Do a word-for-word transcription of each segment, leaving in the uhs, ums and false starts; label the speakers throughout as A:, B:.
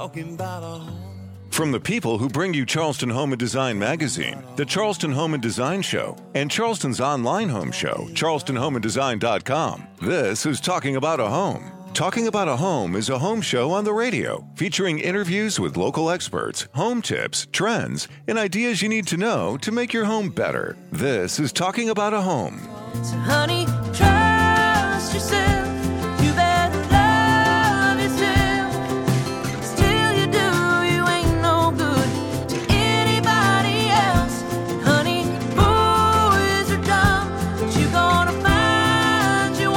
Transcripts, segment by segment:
A: talking about a home.
B: From the people who bring you Charleston Home and Design magazine, the Charleston Home and Design Show, and Charleston's online home show, charleston home and design dot com, this is Talking About a Home. Talking About a Home is a home show on the radio featuring interviews with local experts, home tips, trends, and ideas you need to know to make your home better. This is Talking About a Home.
C: So honey, trust yourself. You better love yourself. Still you do, you ain't no good to anybody else. Honey, boys are dumb, but you gonna find you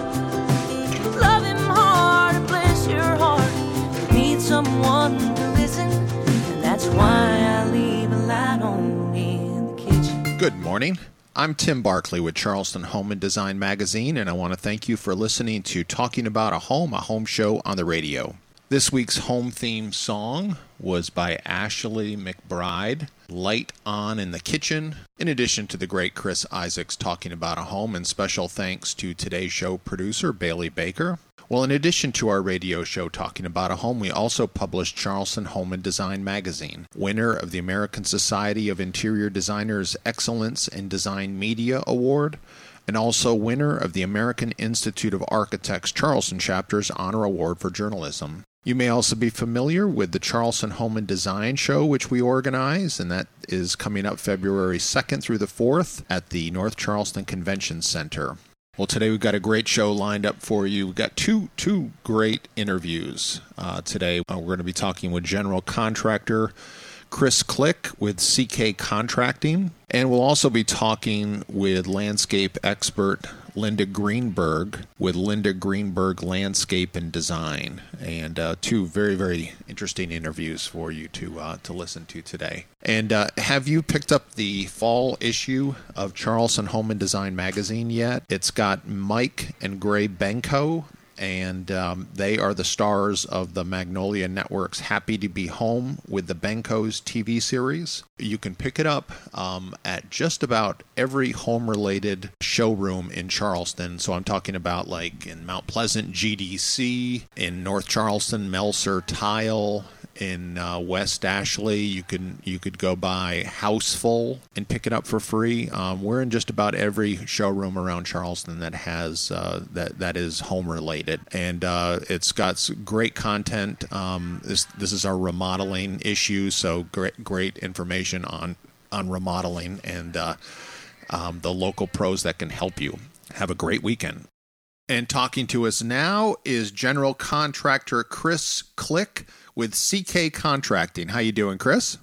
C: one. Love him hard and bless your heart. You need someone to listen, and that's why I leave a light on in the kitchen.
D: Good morning. I'm Tim Barkley with Charleston Home and Design Magazine, and I want to thank you for listening to Talking About a Home, a home show on the radio. This week's home theme song was by Ashley McBride, Light On in the Kitchen, in addition to the great Chris Isaacs Talking About a Home, and special thanks to today's show producer, Bailey Baker. Well, in addition to our radio show Talking About a Home, we also published Charleston Home and Design Magazine, winner of the American Society of Interior Designers Excellence in Design Media Award, and also winner of the American Institute of Architects Charleston Chapter's Honor Award for Journalism. You may also be familiar with the Charleston Home and Design Show, which we organize, and that is coming up February second through the fourth at the North Charleston Convention Center. Well, today we've got a great show lined up for you. We've got two two great interviews uh, today. Uh, we're going to be talking with general contractor Chris Click with C K Contracting, and we'll also be talking with landscape expert Linda Greenberg with Linda Greenberg Landscape and Design, and uh, two very, very interesting interviews for you to uh, to listen to today. And uh, have you picked up the fall issue of Charleston Home and Design Magazine yet? It's got Mike and Gray Benko, and um, they are the stars of the Magnolia Network's Happy to Be Home with the Benkos T V series. You can pick it up um, at just about every home-related showroom in Charleston. So I'm talking about like in Mount Pleasant, G D C, in North Charleston, Melser Tile, in uh, West Ashley. You can you could go by Houseful and pick it up for free. Um, we're in just about every showroom around Charleston that has uh, that that is home related, and uh, it's got great content. Um, this this is our remodeling issue, so great great information on on remodeling and uh, um, the local pros that can help you. Have a great weekend. And talking to us now is general contractor Chris Click with C K Contracting. How you doing, Chris?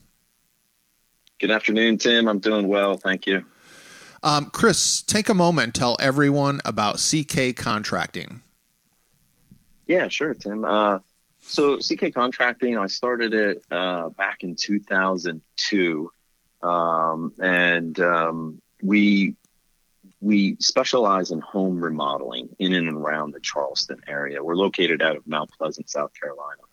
E: Good afternoon, Tim. I'm doing well, thank you.
D: Um, Chris, take a moment and tell everyone about C K Contracting.
E: Yeah, sure, Tim. Uh, so C K Contracting, I started it uh, back in two thousand two, um, and um, we we specialize in home remodeling in and around the Charleston area. We're located out of Mount Pleasant, South Carolina.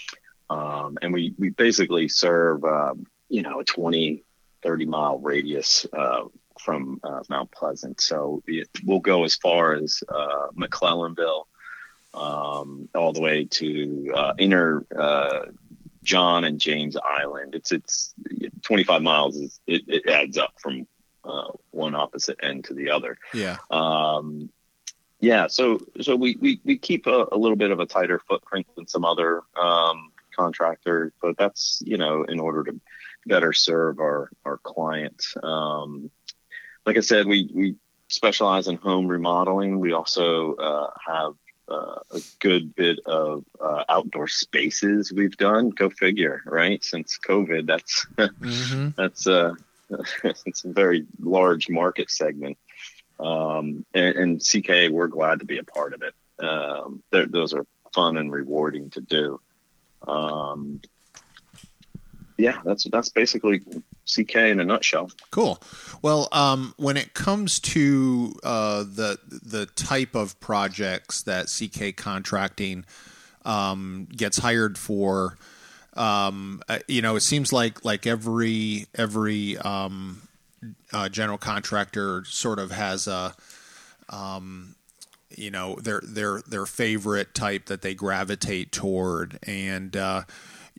E: Um, and we, we basically serve, um, you know, a twenty, thirty mile radius uh, from uh, Mount Pleasant. So it, we'll go as far as uh, McClellanville, um, all the way to uh, inner uh, John and James Island. It's it's twenty-five miles. Is, it, it adds up from uh, one opposite end to the other.
D: Yeah.
E: Um, yeah. So so we, we, we keep a, a little bit of a tighter footprint than some other um, contractor, but that's, you know, in order to better serve our, our clients. Um, like I said, we, we specialize in home remodeling. We also uh, have uh, a good bit of uh, outdoor spaces we've done. Go figure, right? Since COVID, that's, mm-hmm. that's, uh, it's a very large market segment. Um, and, and C K, we're glad to be a part of it. Um, those are fun and rewarding to do. Um, yeah, that's that's basically C K in a nutshell.
D: Cool. Well, um, when it comes to uh, the the type of projects that C K Contracting um, gets hired for, um, uh, you know, it seems like like every every um, uh, general contractor sort of has a um, you know, their their their favorite type that they gravitate toward, and uh,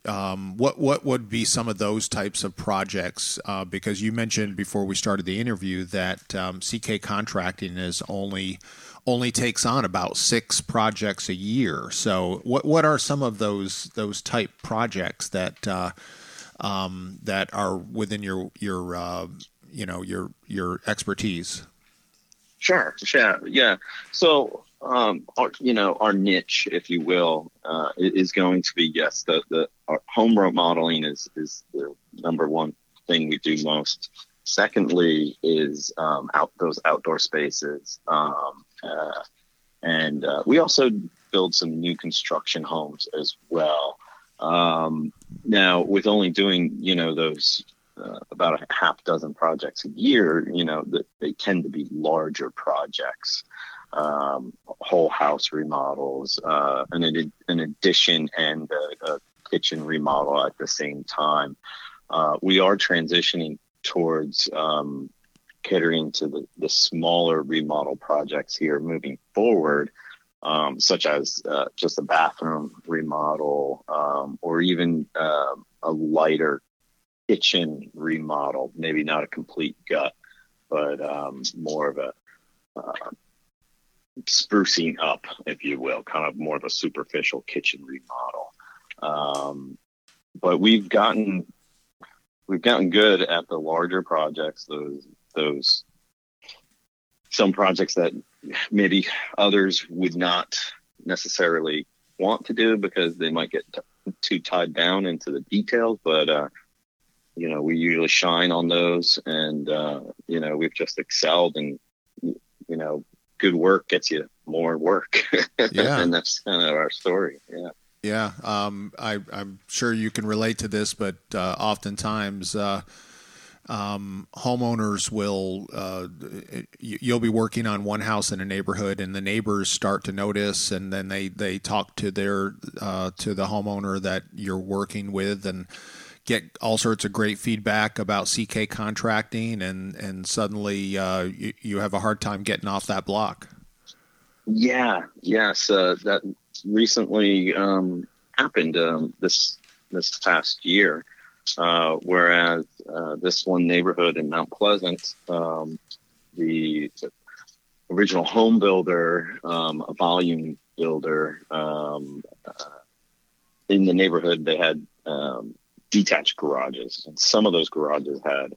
D: um, what what would be some of those types of projects? Uh, because you mentioned before we started the interview that um, C K Contracting is only only takes on about six projects a year. So what what are some of those those type projects that uh, um, that are within your your uh, you know your your expertise?
E: Sure, sure, yeah. So, um, our, you know, our niche, if you will, uh, is going to be yes, the the our home remodeling is is the number one thing we do most. Secondly, is um, out those outdoor spaces, um, uh, and uh, we also build some new construction homes as well. Um, now, with only doing you know those. Uh, about a half dozen projects a year, you know, that they tend to be larger projects, um, whole house remodels, uh, an, ad- an addition and a, a kitchen remodel at the same time. Uh, we are transitioning towards um, catering to the, the smaller remodel projects here moving forward, um, such as uh, just a bathroom remodel um, or even uh, a lighter kitchen remodel, maybe not a complete gut, but um, more of a uh, sprucing up, if you will, kind of more of a superficial kitchen remodel. Um, but we've gotten we've gotten good at the larger projects, those those some projects that maybe others would not necessarily want to do because they might get t- too tied down into the details, but uh, you know, we usually shine on those, and uh, you know, we've just excelled, and you know, good work gets you more work.
D: Yeah,
E: and that's kind of our story. Yeah,
D: yeah. Um, I, I'm sure you can relate to this, but uh, oftentimes uh, um, homeowners will uh, you'll be working on one house in a neighborhood, and the neighbors start to notice, and then they they talk to their uh, to the homeowner that you're working with, and get all sorts of great feedback about C K Contracting, and, and suddenly uh, you, you have a hard time getting off that block.
E: Yeah, yes, uh, that recently um, happened um, this this past year. Uh, whereas uh, this one neighborhood in Mount Pleasant, um, the original home builder, um, a volume builder um, uh, in the neighborhood, they had um, detached garages, and some of those garages had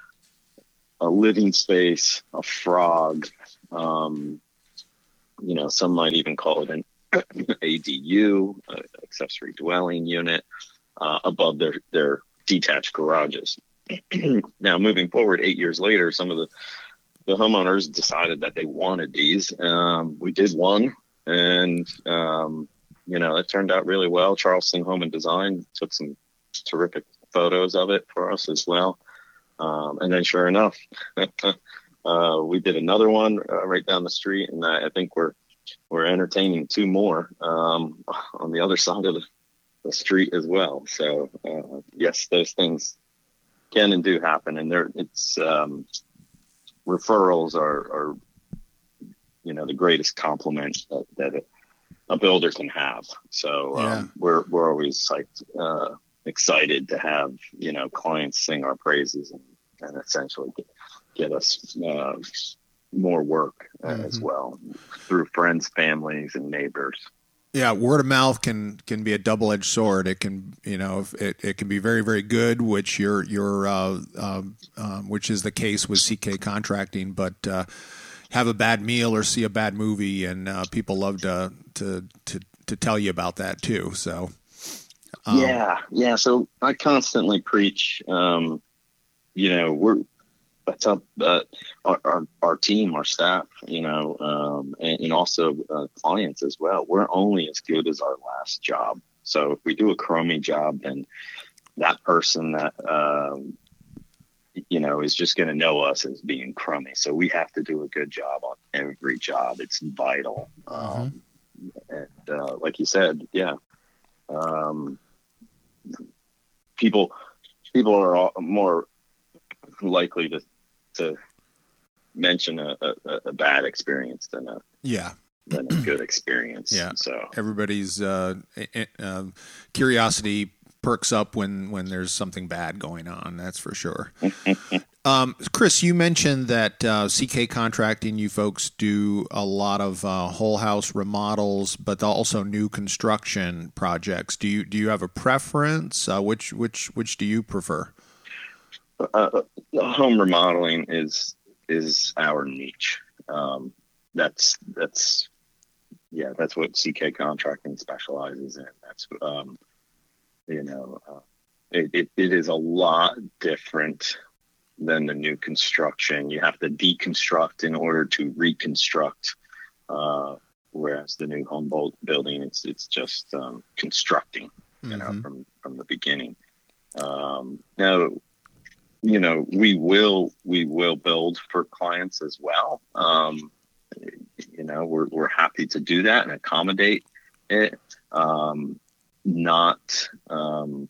E: a living space, a frog, um, you know, some might even call it an A D U, uh, accessory dwelling unit, uh, above their, their detached garages. Now, moving forward, eight years later, some of the, the homeowners decided that they wanted these. Um, we did one, and, um, you know, it turned out really well. Charleston Home and Design took some terrific photos of it for us as well. Um, and then sure enough, uh, we did another one uh, right down the street, and I, I think we're we're entertaining two more um, on the other side of the, the street as well. So uh, yes, those things can and do happen, and there it's um, referrals are, are you know the greatest compliment that, that a, a builder can have. So um, yeah. we're we're always psyched. Uh, excited to have, you know, clients sing our praises and, and essentially get, get us uh, more work uh, mm-hmm. as well through friends, families, and neighbors.
D: Yeah, word of mouth can can be a double-edged sword. It can, you know, it, it can be very, very good, which you're you're uh, um, um, which is the case with C K Contracting, but uh, have a bad meal or see a bad movie, and uh, people love to to to to tell you about that too. So.
E: Um, yeah, yeah. So I constantly preach, um, you know, we're that's up uh, our, our our team, our staff, you know, um, and, and also uh, clients as well. We're only as good as our last job. So if we do a crummy job, then that person that um, you know is just going to know us as being crummy. So we have to do a good job on every job. It's vital.
D: Uh-huh.
E: Um, and uh, like you said, yeah. Um, people, people are all more likely to to mention a, a, a bad experience than a
D: yeah
E: than a good experience.
D: Yeah.
E: So
D: everybody's uh, uh, curiosity perks up when, when there's something bad going on. That's for sure. um, Chris, you mentioned that uh, C K Contracting, you folks do a lot of uh, whole house remodels, but also new construction projects. Do you do you have a preference? Uh, which which which do you prefer?
E: Uh, home remodeling is is our niche. Um, that's that's yeah, that's what C K Contracting specializes in. That's um, you know, uh, it, it it is a lot different than the new construction. You have to deconstruct in order to reconstruct. Uh, whereas the new home building, it's it's just um, constructing, you mm-hmm. know, from from the beginning. Um, now, you know, we will we will build for clients as well. Um, you know, we're we're happy to do that and accommodate it. Um, not um,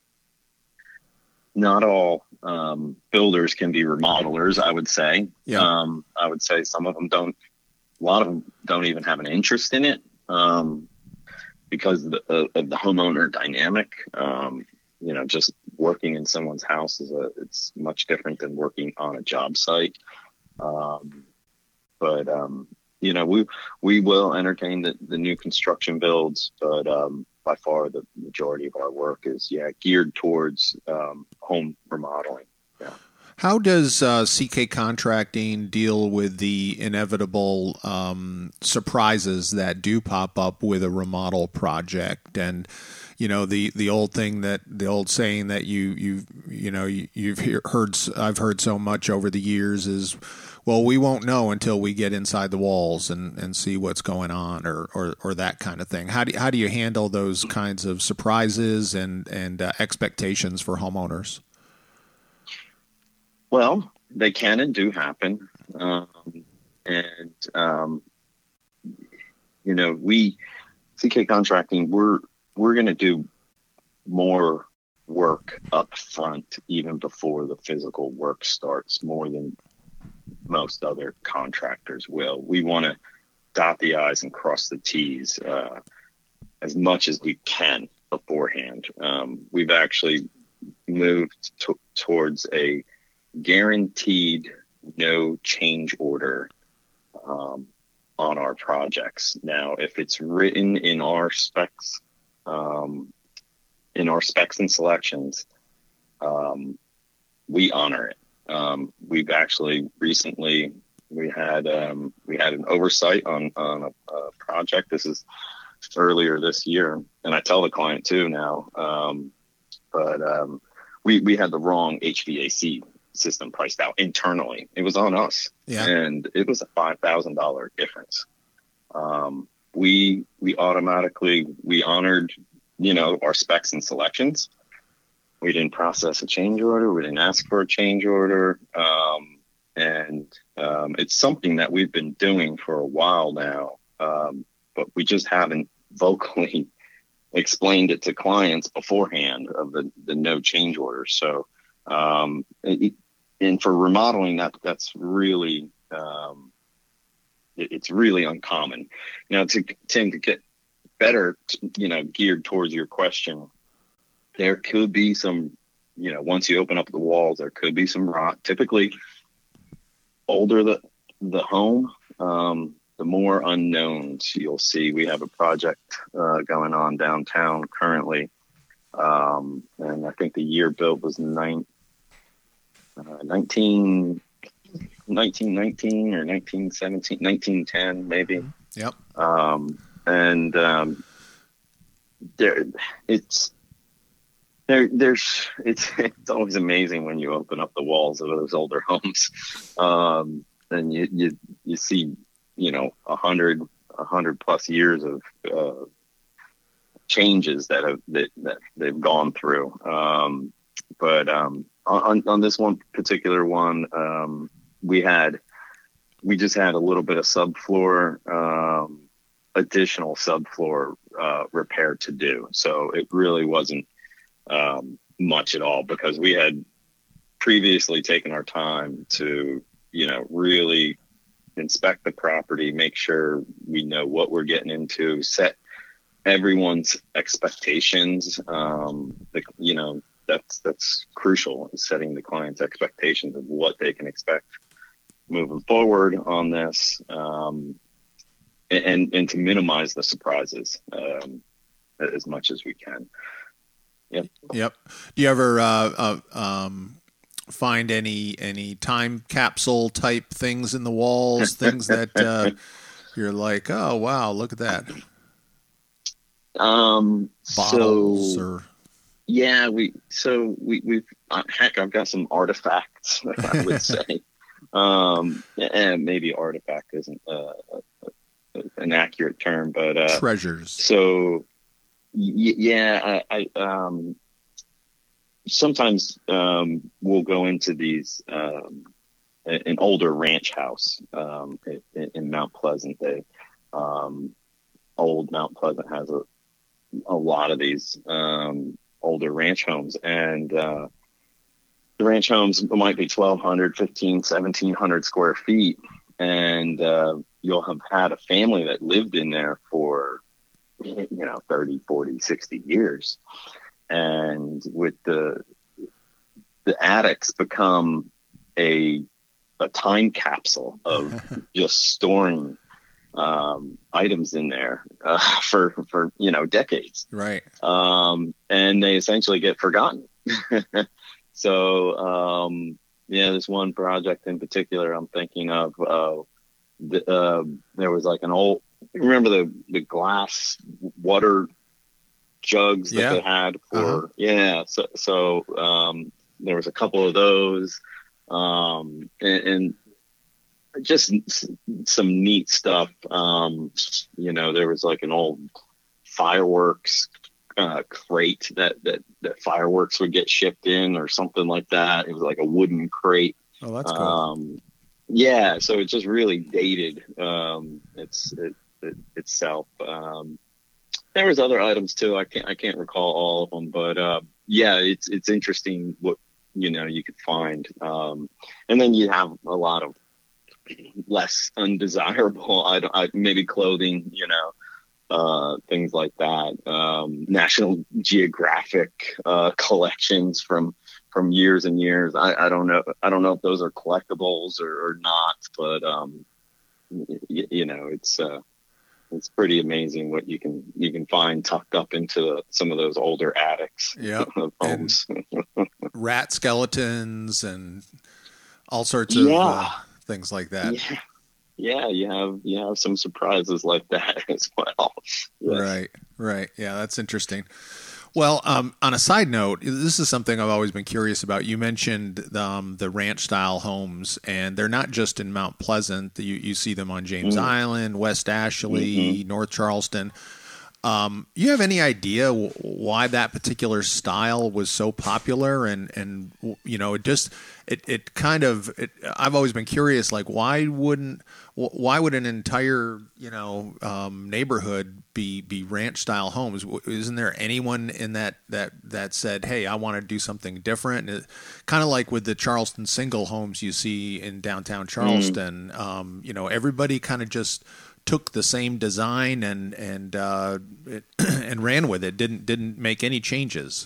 E: not all um, builders can be remodelers, I would say.
D: Yeah.
E: Um, I would say some of them don't. A lot of them don't even have an interest in it um, because of the, of the homeowner dynamic. Um, you know, just working in someone's house is a it's much different than working on a job site. Um, but um, you know, we we will entertain the, the new construction builds, but um, by far the majority of our work is yeah geared towards um, home remodeling. Yeah.
D: How does uh, C K Contracting deal with the inevitable um, surprises that do pop up with a remodel project? And you know, the, the old thing that the old saying that you you you know you, you've hear, heard I've heard so much over the years is, well, we won't know until we get inside the walls and, and see what's going on, or, or or that kind of thing. How do how do you handle those kinds of surprises and and uh, expectations for homeowners?
E: Well, they can and do happen. Um, and, um, you know, we, C K Contracting, we're, we're going to do more work up front, even before the physical work starts, more than most other contractors will. We want to dot the I's and cross the T's, uh, as much as we can beforehand. Um, we've actually moved to, towards a guaranteed no change order um, on our projects. Now, if it's written in our specs, um, in our specs and selections, um, we honor it. Um, we've actually recently we had um, we had an oversight on on a, a project. This is earlier this year, and I tell the client too now. Um, but um, we we had the wrong H V A C system priced out internally. It was on us.
D: Yeah.
E: And it was a five thousand dollars difference. Um, we, we automatically, we honored, you know, our specs and selections. We didn't process a change order. We didn't ask for a change order. Um, and, um, it's something that we've been doing for a while now. Um, but we just haven't vocally explained it to clients beforehand of the, the no change order. So, Um, it, and for remodeling, that that's really um, it, it's really uncommon. Now, to Tim, to get better, you know, geared towards your question, there could be some, you know, once you open up the walls, there could be some rot. Typically, older the the home, um, the more unknowns you'll see. We have a project uh, going on downtown currently. Um, and I think the year built was nine, uh, nineteen, nineteen nineteen or nineteen seventeen, nineteen ten maybe.
D: Yep.
E: Um, and um, there, it's there. There's it's it's always amazing when you open up the walls of those older homes, um, and you you you see you know a hundred a hundred plus years of. Uh, changes that have that, that they've gone through. Um, but um, on, on this one particular one, um, we had we just had a little bit of subfloor, um, additional subfloor uh, repair to do. So it really wasn't um, much at all because we had previously taken our time to, you know, really inspect the property, make sure we know what we're getting into, set everyone's expectations. Um, the, you know, that's that's crucial, is setting the client's expectations of what they can expect moving forward on this, um, and and to minimize the surprises um, as much as we can. Yep.
D: Yep. Do you ever uh, uh, um, find any any time capsule type things in the walls? Things that uh, you're like, oh wow, look at that.
E: Um,
D: Bottles
E: so,
D: or
E: yeah, we so we we've uh, heck, I've got some artifacts, I would say. Um, and maybe artifact isn't uh, an accurate term, but uh,
D: treasures.
E: So. Y- yeah, I, I um, sometimes um, we'll go into these um, an older ranch house um, in, in Mount Pleasant. They um, old Mount Pleasant has a a lot of these um, older ranch homes, and uh, the ranch homes might be twelve hundred, fifteen, seventeen hundred square feet, and uh, you'll have had a family that lived in there for, you know, thirty, forty, sixty years. And with the, the attics become a, a time capsule of just storing, um, items in there, uh, for, for, you know, decades.
D: Right.
E: Um, and they essentially get forgotten. So, um, yeah, there's one project in particular I'm thinking of, uh, the, uh, there was like an old, remember the, the glass water jugs that
D: yeah.
E: they had for,
D: uh-huh.
E: yeah. So, so, um, there was a couple of those, um, and, and just some neat stuff. Um, you know, there was like an old fireworks, uh, crate that, that, that fireworks would get shipped in or something like that. It was like a wooden crate.
D: Oh, that's cool.
E: Um, yeah. So it's just really dated. Um, it's, it, It, itself. Um, there was other items too. I can't I can't recall all of them, but uh, yeah, it's it's interesting what you know you could find, um, and then you have a lot of less undesirable, I, I maybe clothing, you know, uh, things like that. Um, National Geographic uh, collections from from years and years. I, I don't know. I don't know if those are collectibles or, or not, but um, y- you know, it's. Uh, It's pretty amazing what you can you can find tucked up into some of those older attics
D: yep.
E: of homes.
D: Rat skeletons and all sorts of
E: yeah.
D: uh, things like that.
E: Yeah. yeah, you have you have some surprises like that as well. Yes.
D: Right, right. Yeah, that's interesting. Well, um, on a side note, this is something I've always been curious about. You mentioned um, the ranch-style homes, and they're not just in Mount Pleasant. You, you see them on James mm. Island, West Ashley, mm-hmm. North Charleston. Um, you have any idea w- why that particular style was so popular? And, and you know, it just it it kind of it, I've always been curious, like why wouldn't why would an entire you know um, neighborhood be be ranch style homes? Isn't there anyone in that that that said, hey, I want to do something different? It, kind of like with the Charleston single homes you see in downtown Charleston. Mm. Um, you know, everybody kind of just took the same design and and uh, it, and ran with it. Didn't didn't make any changes.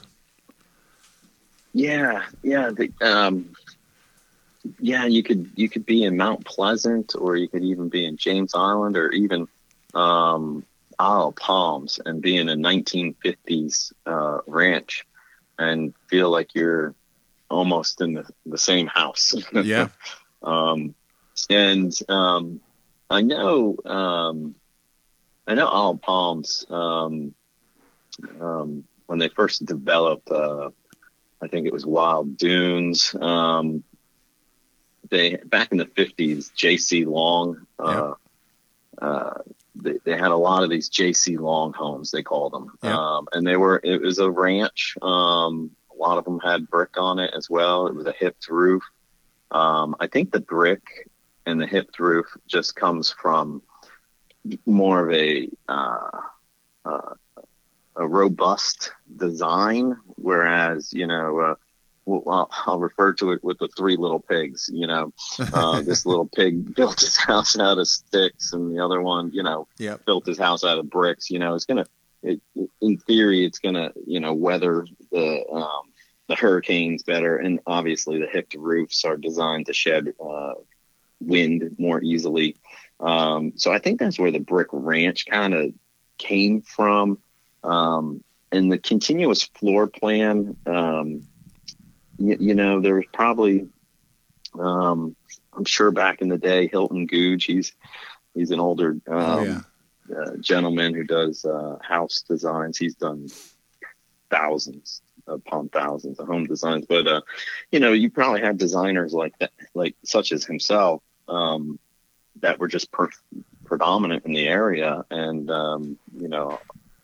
E: Yeah, yeah, the, um, yeah. You could you could be in Mount Pleasant, or you could even be in James Island, or even um, Isle of Palms, and be in a nineteen fifties uh, ranch, and feel like you're almost in the, the same house.
D: Yeah.
E: um, and um, I know, um, I know Isle of Palms, um, um, when they first developed, uh, I think it was Wild Dunes. Um, they, back in the fifties, J C Long, uh, yeah. uh, they, they had a lot of these J C Long homes, they called them. Yeah. Um, and they were, it was a ranch. Um, a lot of them had brick on it as well. It was a hipped roof. Um, I think the brick and the hipped roof just comes from more of a uh, uh, a robust design, whereas you know, uh, well, I'll refer to it with the three little pigs. You know, uh, this little pig built his house out of sticks, and the other one, you know,
D: yep.
E: built his house out of bricks. You know, it's gonna it, in theory, it's going to, you know, weather the um, the hurricanes better. And obviously the hipped roofs are designed to shed uh, wind more easily. Um, so I think that's where the brick ranch kind of came from. Um, and the continuous floor plan, um, you, you know, there was probably, um, I'm sure back in the day, Hilton Googe, he's, he's an older um, oh, yeah. uh, gentleman who does uh, house designs. He's done thousands upon thousands of home designs, but, uh, you know, you probably had designers like that, like such as himself, um, that were just per- predominant in the area. And, um, you know,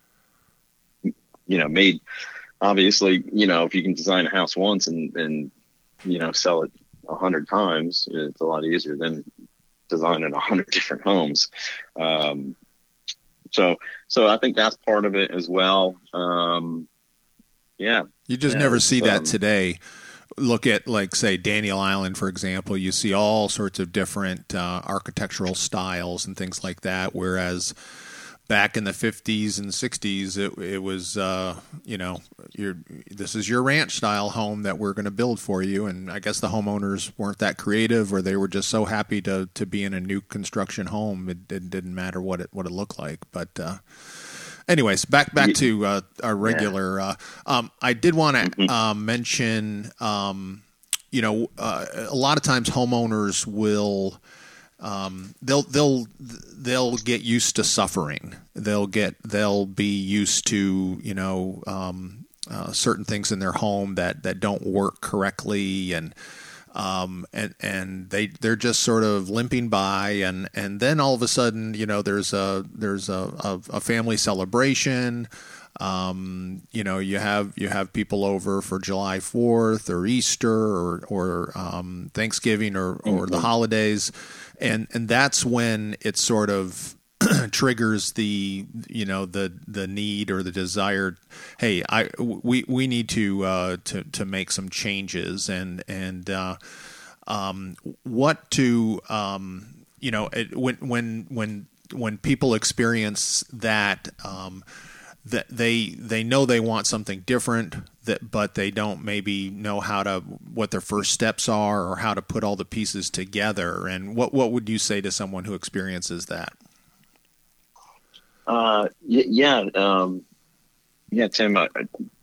E: you know, made, obviously, you know, if you can design a house once and, and, you know, sell it a hundred times, it's a lot easier than designing a hundred different homes. Um, so, so I think that's part of it as well. Um, yeah.
D: You just
E: yeah,
D: never see that
E: um,
D: today. Look at, like, say, Daniel Island, for example. You see all sorts of different uh, architectural styles and things like that, whereas back in the fifties and sixties, it, it was, uh, you know, you're, this is your ranch-style home that we're going to build for you. And I guess the homeowners weren't that creative, or they were just so happy to, to be in a new construction home. It, it didn't matter what it what it looked like. But uh, anyways, back back to uh, our regular. Uh, um, I did want to uh, mention, um, you know, uh, a lot of times homeowners will. Um, they'll they'll they'll get used to suffering. They'll get they'll be used to, you know, um, uh, certain things in their home that, that don't work correctly, and um, and and they they're just sort of limping by, and, and then all of a sudden, you know, there's a there's a, a, a family celebration. Um, you know, you have you have people over for July fourth or Easter or or um, Thanksgiving or, or the holidays. And and that's when it sort of triggers the, you know, the the need or the desire. Hey, I we we need to uh, to to make some changes, and and uh, um, what to um, you know it, when when when when people experience that. Um, that they they know they want something different, that but they don't maybe know how to what their first steps are or how to put all the pieces together. And what what would you say to someone who experiences that?
E: Uh, yeah, um, yeah, Tim. I,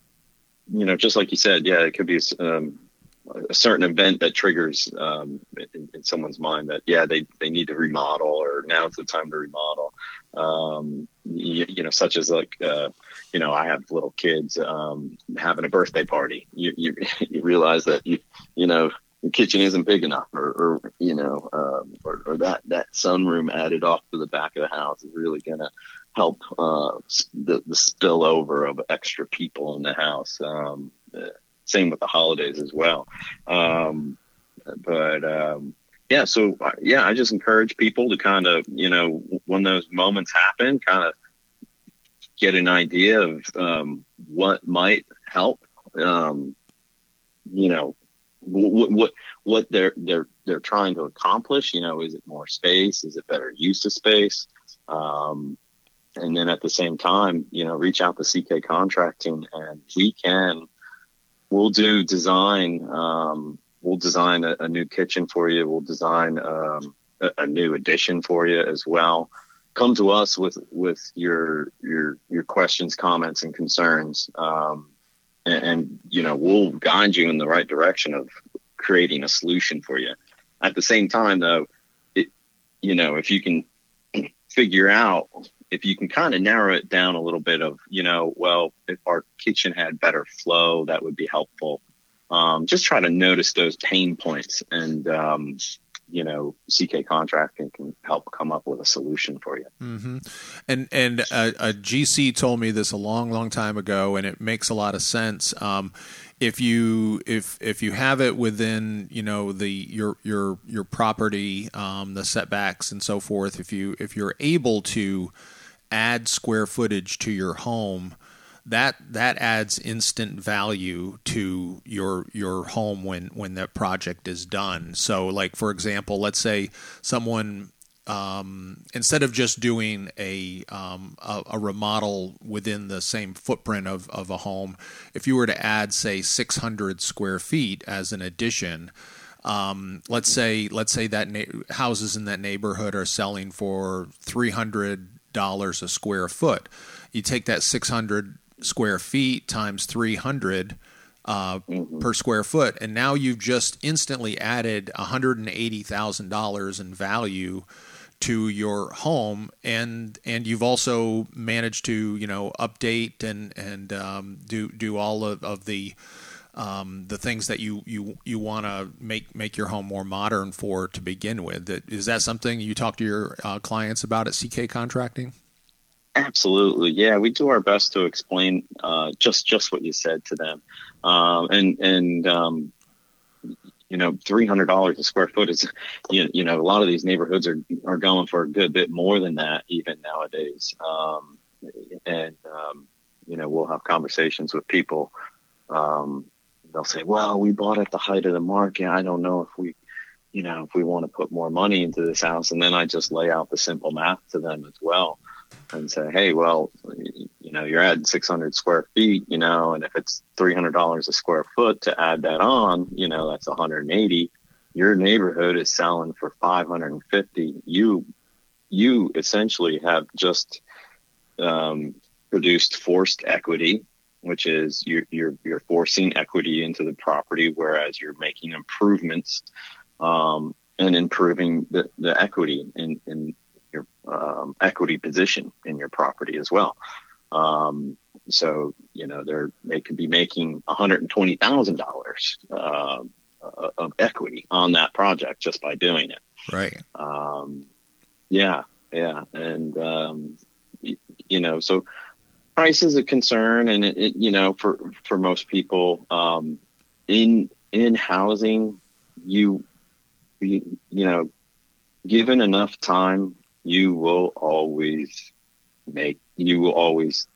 E: you know, just like you said, yeah, it could be um, a certain event that triggers um, in, in someone's mind that yeah, they they need to remodel, or now's the time to remodel. Um, you, you know, such as like, uh, you know, I have little kids, um, having a birthday party. You, you, you realize that you, you know, the kitchen isn't big enough, or, or you know, um, or, or that, that sunroom added off to the back of the house is really going to help, uh, the, the spillover of extra people in the house. Um, uh, same with the holidays as well. Um, but, um, Yeah, so yeah, I just encourage people to kind of, you know, when those moments happen, kind of get an idea of um, what might help. Um, you know, what what what they're they're they're trying to accomplish. You know, is it more space? Is it better use of space? Um, and then at the same time, you know, reach out to C K Contracting, and we can we'll do design. Um, We'll design a, a new kitchen for you. We'll design um, a, a new addition for you as well. Come to us with with your your your questions, comments, and concerns, um, and, and you know we'll guide you in the right direction of creating a solution for you. At the same time, though, it you know if you can figure out if you can kind of narrow it down a little bit of you know well if our kitchen had better flow, that would be helpful. Um, just try to notice those pain points, and, um, you know, C K Contracting can help come up with a solution for you.
D: Mm-hmm. And, and a, a G C told me this a long, long time ago, and it makes a lot of sense. Um, if you, if, if you have it within, you know, the, your, your, your property, um, the setbacks and so forth, if you, if you're able to add square footage to your home, that that adds instant value to your your home when when that project is done. So, like, for example, let's say someone um, instead of just doing a, um, a a remodel within the same footprint of, of a home, if you were to add, say, six hundred square feet as an addition, um, let's say let's say that na- houses in that neighborhood are selling for three hundred dollars a square foot. You take that six hundred square feet times three hundred uh, mm-hmm. per square foot, and now you've just instantly added one hundred eighty thousand dollars in value to your home, and and you've also managed to, you know, update and and um, do do all of, of the um, the things that you you, you want to make make your home more modern for to begin with. Is that something you talk to your uh, clients about at C K Contracting?
E: Absolutely. Yeah, we do our best to explain uh, just just what you said to them. Um, and, and um, you know, three hundred dollars a square foot is, you, you know, a lot of these neighborhoods are, are going for a good bit more than that even nowadays. Um, and, um, you know, we'll have conversations with people. Um, they'll say, well, we bought at the height of the market. I don't know if we, you know, if we want to put more money into this house. And then I just lay out the simple math to them as well and say, hey, well, you know, you're adding six hundred square feet, you know, and if it's three hundred dollars a square foot to add that on, you know, that's one hundred eighty. Your neighborhood is selling for five hundred fifty. You, you essentially have just um, produced forced equity, which is you're, you're, you're forcing equity into the property, whereas you're making improvements um, and improving the, the equity in, in your um, equity position in your property as well. Um, so, you know, they're, they could be making one hundred twenty thousand dollars uh, of equity on that project just by doing it.
D: Right.
E: Um, yeah. Yeah. And, um, you, you know, so price is a concern, and it, it, you know, for, for most people, um, in, in housing, you, you, you know, given enough time, you will always make, you will always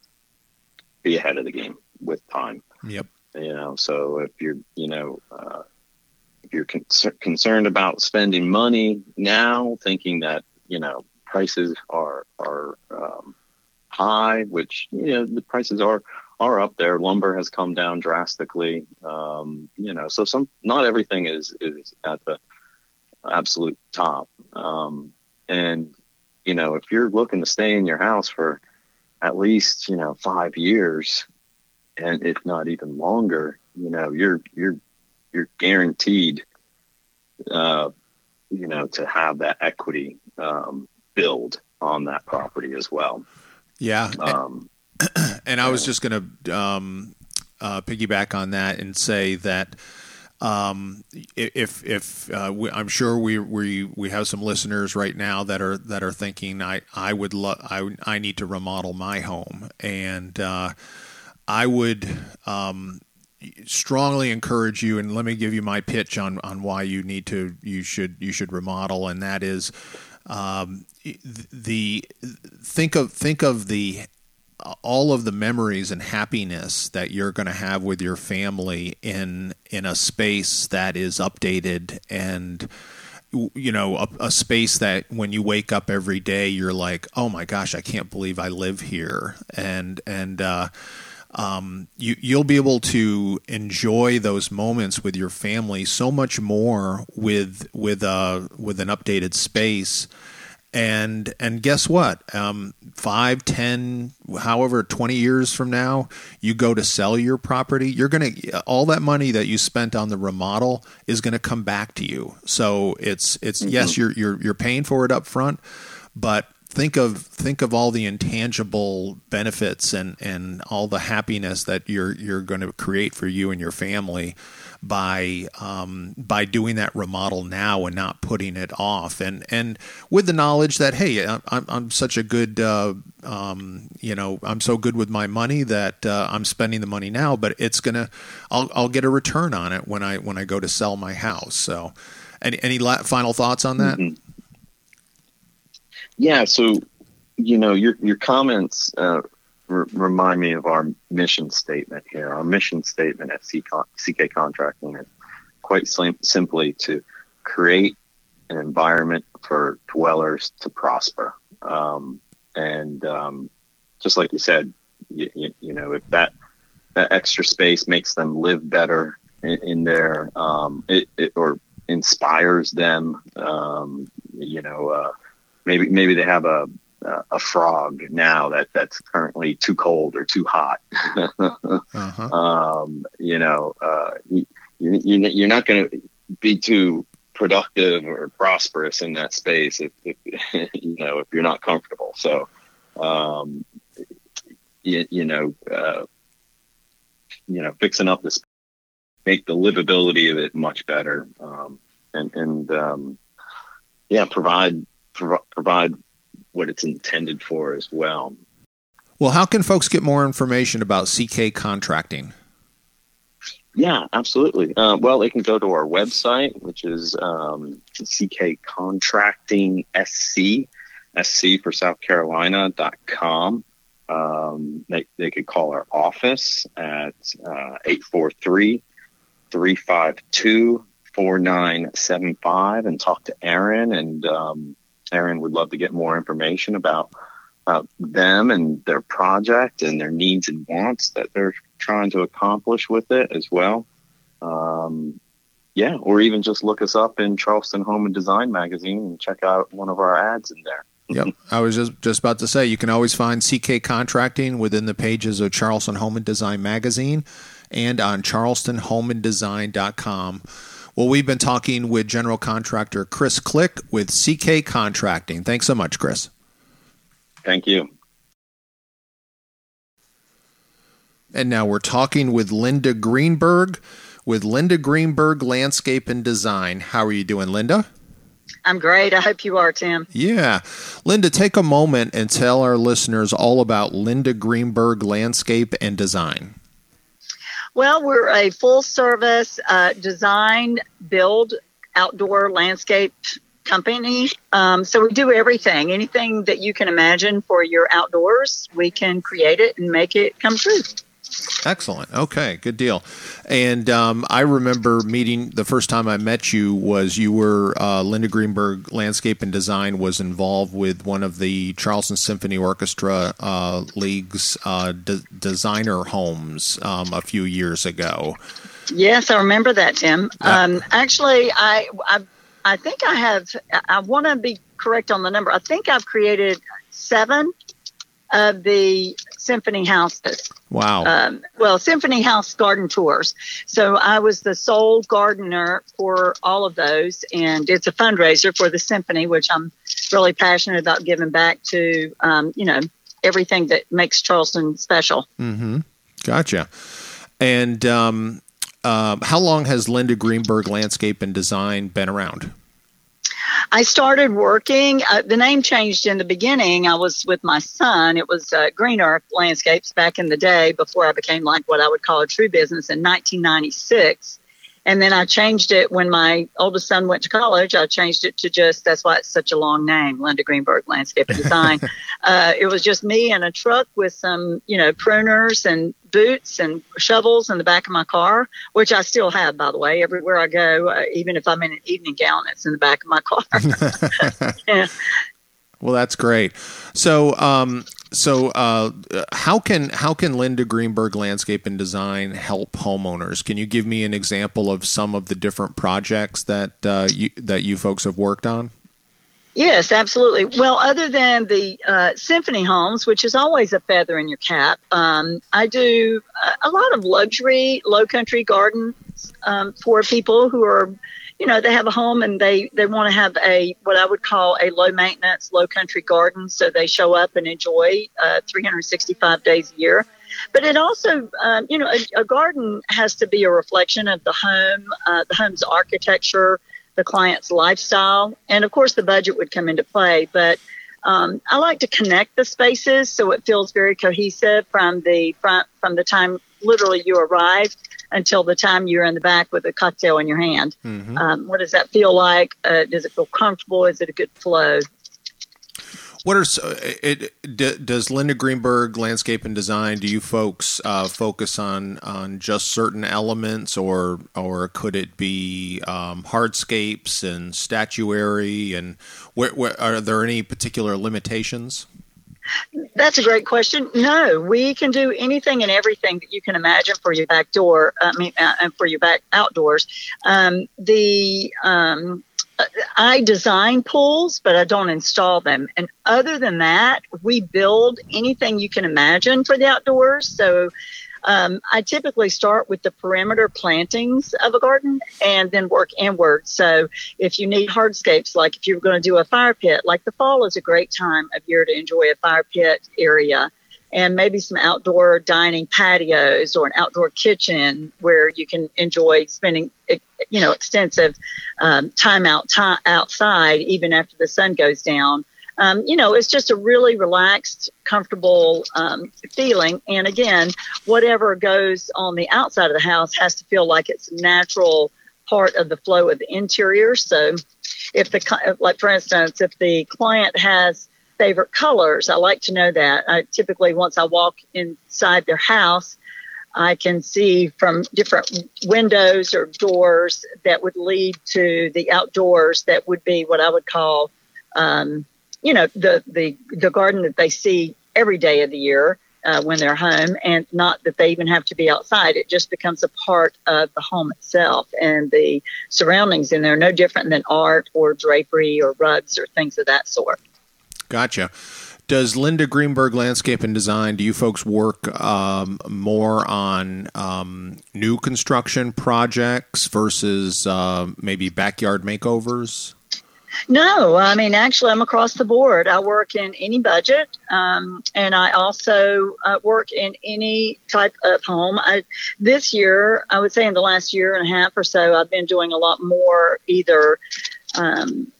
E: be ahead of the game with time.
D: Yep.
E: You know, so if you're, you know, uh, if you're con- concerned about spending money now, thinking that, you know, prices are, are, um, high, which, you know, the prices are, are up there. Lumber has come down drastically. Um, you know, so some, not everything is, is at the absolute top. Um, and, you know, if you're looking to stay in your house for at least, you know, five years, and if not even longer, you know, you're, you're, you're guaranteed, uh, you know, to have that equity, um, build on that property as well.
D: Yeah.
E: Um,
D: and I was just going to, um, uh, piggyback on that and say that, Um, if, if, uh, we, I'm sure we, we, we have some listeners right now that are, that are thinking, I, I would love, I, I need to remodel my home. And, uh, I would, um, strongly encourage you, and let me give you my pitch on, on why you need to, you should, you should remodel. And that is, um, the, think of, think of the, all of the memories and happiness that you're going to have with your family in in a space that is updated, and, you know, a, a space that when you wake up every day, you're like, oh my gosh, I can't believe I live here. And, and, uh, um, you, you'll be able to enjoy those moments with your family so much more with, with, uh, with an updated space. And and guess what? Um, five, ten, however, twenty years from now, you go to sell your property. You're gonna all that money that you spent on the remodel is gonna come back to you. So it's it's mm-hmm. yes, you're you're you're paying for it up front, but think of think of all the intangible benefits and, and all the happiness that you're you're going to create for you and your family by um, by doing that remodel now and not putting it off, and and with the knowledge that, hey, I'm I'm such a good uh, um, you know I'm so good with my money that uh, I'm spending the money now, but it's gonna I'll I'll get a return on it when I when I go to sell my house. So, any any la- final thoughts on that?
E: Mm-hmm. Yeah, so you know your your comments uh, r- remind me of our mission statement here. Our mission statement at C K Contracting is quite sim- simply to create an environment for dwellers to prosper. Um, and um, just like you said, you, you, you know, if that, that extra space makes them live better in, in there, um, it, it or inspires them, um, you know, uh, maybe maybe they have a a frog now that that's currently too cold or too hot. uh-huh. um, you know, uh, you, you, you're not going to be too productive or prosperous in that space if, if you know, if you're not comfortable. So, um, you, you know, uh, you know, fixing up this, make the livability of it much better, um, and and um, yeah, provide prov- provide what it's intended for as well.
D: Well, how can folks get more information about C K Contracting?
E: Yeah, absolutely. Uh, well, they can go to our website, which is um, C K Contracting S C, S C for South Carolina dot com. Um, they, they could call our office at uh, eight four three, three five two, four nine seven five and talk to Aaron. And um, Aaron would love to get more information about uh, them and their project and their needs and wants that they're trying to accomplish with it as well. Um, yeah, or even just look us up in Charleston Home and Design magazine and check out one of our ads in there.
D: Yep. I was just, just about to say, you can always find C K Contracting within the pages of Charleston Home and Design magazine and on charleston home and design dot com. Well, we've been talking with general contractor Chris Click with C K Contracting. Thanks so much, Chris.
E: Thank you.
D: And now we're talking with Linda Greenberg with Linda Greenberg Landscape and Design. How are you doing, Linda?
A: I'm great. I hope you are, Tim.
D: Yeah. Linda, take a moment and tell our listeners all about Linda Greenberg Landscape and Design.
A: Well, we're a full-service uh, design, build, outdoor landscape company. Um, so we do everything. Anything that you can imagine for your outdoors, we can create it and make it come true.
D: Excellent. Okay, good deal. And um, I remember meeting, the first time I met you was you were, uh, Linda Greenberg Landscape and Design was involved with one of the Charleston Symphony Orchestra uh, League's uh, de- designer homes um, a few years ago.
A: Yes, I remember that, Tim.
D: Yeah.
A: Um, actually, I, I, I think I have, I want to be correct on the number. I think I've created seven of the Symphony Houses.
D: Wow.
A: Um, well, Symphony House garden tours. So I was the sole gardener for all of those, and it's a fundraiser for the Symphony, which I'm really passionate about giving back to, um, you know, everything that makes Charleston special.
D: Mm-hmm. Gotcha. And um, uh, how long has Linda Greenberg Landscape and Design been around?
A: I started working, uh, the name changed in the beginning. I was with my son. It was uh, Green Earth Landscapes back in the day before I became like what I would call a true business in nineteen ninety-six. And then I changed it when my oldest son went to college. I changed it to just, that's why it's such a long name, Linda Greenberg Landscape and Design. uh, it was just me and a truck with some, you know, pruners and boots and shovels in the back of my car, which I still have, by the way, everywhere I go. Uh, even if I'm in an evening gown, it's in the back of my car. Yeah.
D: Well, that's great. So, um, so uh, how can how can Linda Greenberg Landscape and Design help homeowners? Can you give me an example of some of the different projects that uh, you that you folks have worked on?
A: Yes, absolutely. Well, other than the uh, Symphony homes, which is always a feather in your cap, um, I do a, a lot of luxury, low country gardens um, for people who are, you know, they have a home and they, they want to have a, what I would call a low maintenance, low country garden. So they show up and enjoy uh, three hundred sixty-five days a year. But it also, um, you know, a, a garden has to be a reflection of the home, uh, the home's architecture, the client's lifestyle. And of course the budget would come into play, but um, I like to connect the spaces so it feels very cohesive from the front, from the time literally you arrive until the time you're in the back with a cocktail in your hand. Mm-hmm. Um, what does that feel like? Uh, does it feel comfortable? Is it a good flow?
D: What are so- it, it does Linda Greenberg Landscape and Design? Do you folks uh, focus on on just certain elements, or or could it be um, hardscapes and statuary? And where, where, are there any particular limitations?
A: That's a great question. No, we can do anything and everything that you can imagine for your back door. I mean, uh, for your back outdoors. Um, the um, I design pools, but I don't install them. And other than that, we build anything you can imagine for the outdoors. So um, I typically start with the perimeter plantings of a garden and then work inward. So if you need hardscapes, like if you're going to do a fire pit, like the fall is a great time of year to enjoy a fire pit area. And maybe some outdoor dining patios or an outdoor kitchen where you can enjoy spending, you know, extensive um, time out time outside even after the sun goes down. Um, you know, it's just a really relaxed, comfortable um, feeling. And again, whatever goes on the outside of the house has to feel like it's a natural part of the flow of the interior. So if the, like for instance, if the client has favorite colors, I like to know that. I typically, once I walk inside their house, I can see from different windows or doors that would lead to the outdoors that would be what I would call, um, you know, the, the, the garden that they see every day of the year uh, when they're home, and not that they even have to be outside. It just becomes a part of the home itself, and the surroundings in there are no different than art or drapery or rugs or things of that sort.
D: Gotcha. Does Linda Greenberg Landscape and Design, do you folks work um, more on um, new construction projects versus uh, maybe backyard makeovers?
A: No, I mean, actually, I'm across the board. I work in any budget, um, and I also uh, work in any type of home. I, this year, I would say in the last year and a half or so, I've been doing a lot more either um,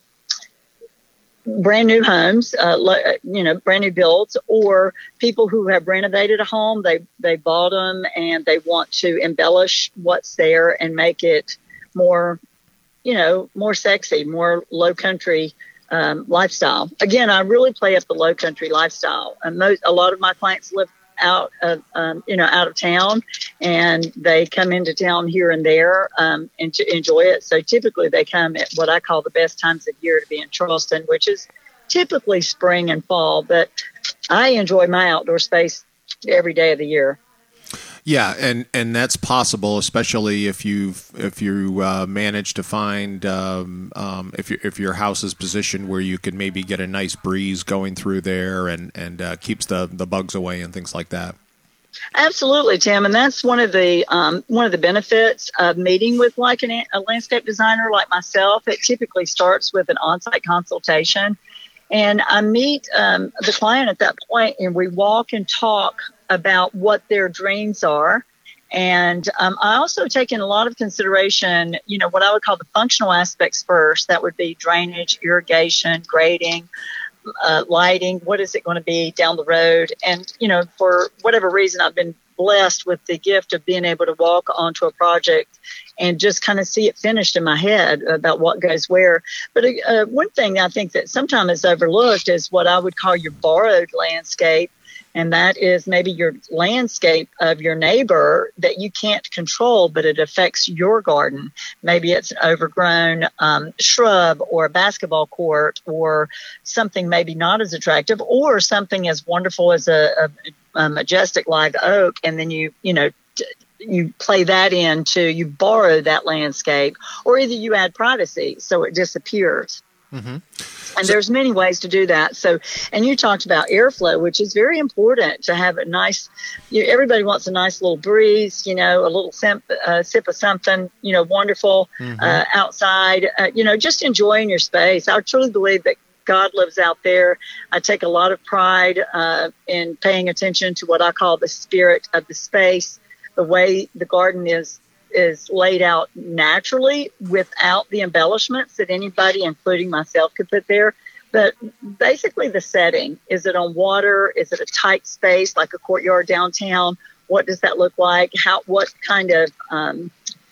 A: brand new homes, uh, you know, brand new builds, or people who have renovated a home. They they bought them and they want to embellish what's there and make it more, you know, more sexy, more low country um, lifestyle. Again, I really play up the low country lifestyle. And most, a lot of my clients live out of, um, you know, out of town, and they come into town here and there um, and to enjoy it. So typically they come at what I call the best times of year to be in Charleston, which is typically spring and fall. But I enjoy my outdoor space every day of the year.
D: Yeah, and, and that's possible, especially if you if you uh, manage to find um, um, if your if your house is positioned where you can maybe get a nice breeze going through there and and uh, keeps the, the bugs away and things like that.
A: Absolutely, Tim, and that's one of the um, one of the benefits of meeting with like an, a landscape designer like myself. It typically starts with an on-site consultation, and I meet um, the client at that point, and we walk and talk about what their dreams are. And um, I also take in a lot of consideration, you know, what I would call the functional aspects first. That would be drainage, irrigation, grading, uh, lighting. What is it going to be down the road? And, you know, for whatever reason, I've been blessed with the gift of being able to walk onto a project and just kind of see it finished in my head about what goes where. But uh, one thing I think that sometimes is overlooked is what I would call your borrowed landscape. And that is maybe your landscape of your neighbor that you can't control, but it affects your garden. Maybe it's an overgrown um, shrub or a basketball court or something maybe not as attractive, or something as wonderful as a, a, a majestic live oak. And then you, you know, t- you play that into, you borrow that landscape, or either you add privacy so it disappears. Mm-hmm. And so, there's many ways to do that. So, and you talked about airflow, which is very important to have a nice, you, everybody wants a nice little breeze, you know, a little sip, uh, sip of something, you know, wonderful mm-hmm. uh, outside, uh, you know, just enjoying your space. I truly believe that God lives out there. I take a lot of pride uh, in paying attention to what I call the spirit of the space, the way the garden is is laid out naturally without the embellishments that anybody, including myself, could put there. But basically the setting, is it on water? Is it a tight space like a courtyard downtown? What does that look like? How, what kind of, um,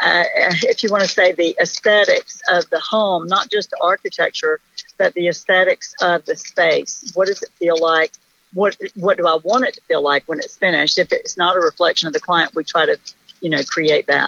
A: uh, if you want to say the aesthetics of the home, not just the architecture, but the aesthetics of the space. What does it feel like? What what do I want it to feel like when it's finished? If it's not a reflection of the client, we try to, you know, create that.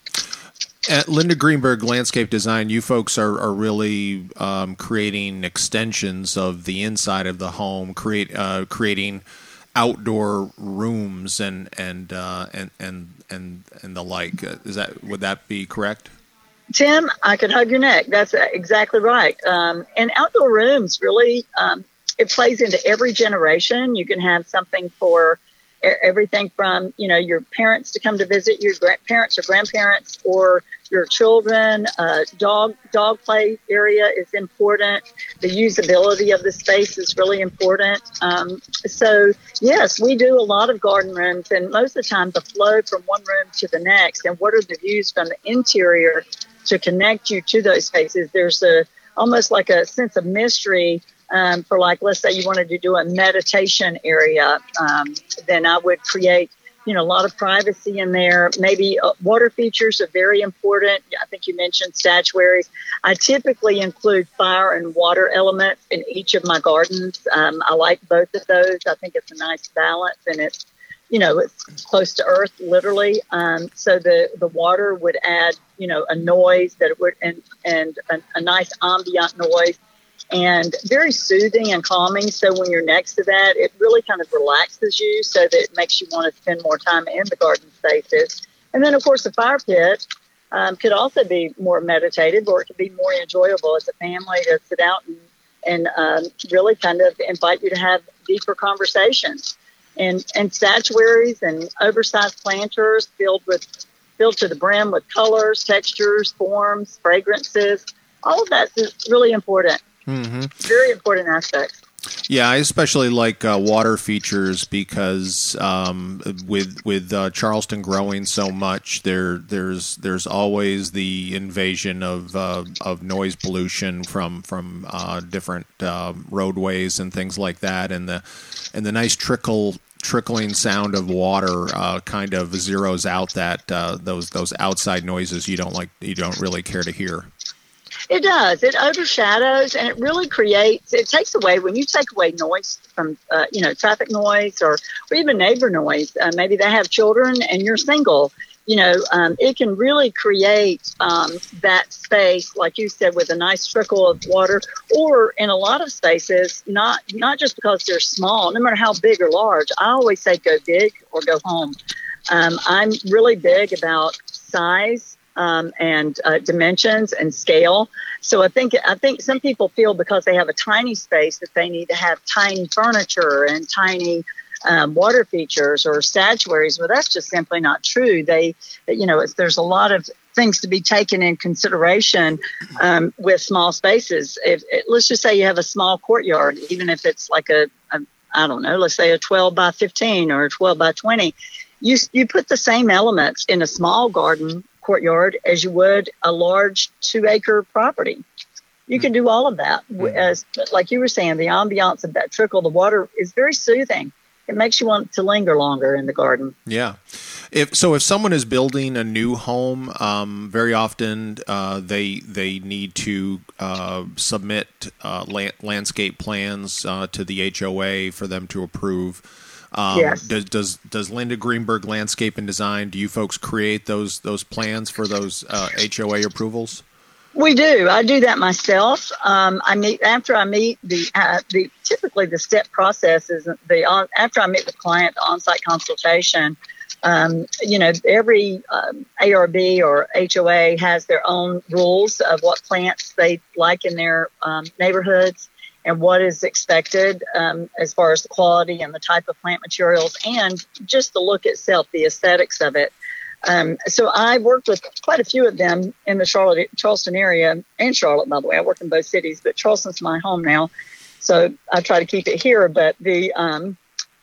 D: At Linda Greenberg Landscape Design, you folks are, are really um, creating extensions of the inside of the home, create uh, creating outdoor rooms and and uh, and and and and the like. Is that would that be correct?
A: Tim, I could hug your neck. That's exactly right. Um, and outdoor rooms really, um, it plays into every generation. You can have something for everything from, you know, your parents to come to visit, your parents or grandparents, or your children. Uh, dog dog play area is important. The usability of the space is really important. Um, so, yes, we do a lot of garden rooms, and most of the time the flow from one room to the next and what are the views from the interior to connect you to those spaces. There's a almost like a sense of mystery. Um, for like, let's say you wanted to do a meditation area, um, then I would create, you know, a lot of privacy in there. Maybe uh, water features are very important. I think you mentioned statuaries. I typically include fire and water elements in each of my gardens. Um, I like both of those. I think it's a nice balance, and it's, you know, it's close to earth, literally. Um, so the, the water would add, you know, a noise that it would, and, and a, a nice ambient noise. And very soothing and calming. So when you're next to that, it really kind of relaxes you so that it makes you want to spend more time in the garden spaces. And then, of course, the fire pit um, could also be more meditative, or it could be more enjoyable as a family to sit out and, and um, really kind of invite you to have deeper conversations. And, and statuaries and oversized planters filled with filled to the brim with colors, textures, forms, fragrances. All of that is really important.
D: Mm-hmm.
A: Very important aspects.
D: Yeah, I especially like uh, water features because um, with with uh, Charleston growing so much, there there's there's always the invasion of uh, of noise pollution from from uh, different uh, roadways and things like that, and the and the nice trickle trickling sound of water uh, kind of zeroes out that uh, those those outside noises you don't like you don't really care to hear.
A: It does. It overshadows, and it really creates, it takes away, when you take away noise from, uh, you know, traffic noise or, or even neighbor noise, uh, maybe they have children and you're single, you know, um, it can really create um, that space, like you said, with a nice trickle of water, or in a lot of spaces, not, not just because they're small, no matter how big or large. I always say go big or go home. Um, I'm really big about size. Um, and uh, dimensions and scale. So I think I think some people feel because they have a tiny space that they need to have tiny furniture and tiny um, water features or statuaries. Well, that's just simply not true. They, you know, it's, there's a lot of things to be taken in consideration um, with small spaces. If, if, let's just say you have a small courtyard, even if it's like a, a I don't know, let's say a twelve by fifteen or a twelve by twenty. You you put the same elements in a small garden courtyard as you would a large two acre property. You can do all of that. As like you were saying, the ambiance of that trickle, the water is very soothing. It makes you want to linger longer in the garden.
D: Yeah. If so, if someone is building a new home, um, very often uh, they they need to uh, submit uh, land, landscape plans uh, to the H O A for them to approve. Um,
A: yes.
D: Does, does does Linda Greenberg Landscape and Design, do you folks create those those plans for those uh, H O A approvals?
A: We do. I do that myself. Um, I meet after I meet the uh, the typically the step process is the on, after I meet with the client, the on-site consultation. Um, you know, every um, A R B or H O A has their own rules of what plants they like in their um, neighborhoods and what is expected um, as far as the quality and the type of plant materials and just the look itself, the aesthetics of it. Um, so I worked with quite a few of them in the Charlotte, Charleston area and Charlotte, by the way. I work in both cities, but Charleston's my home now. So I try to keep it here. But the um,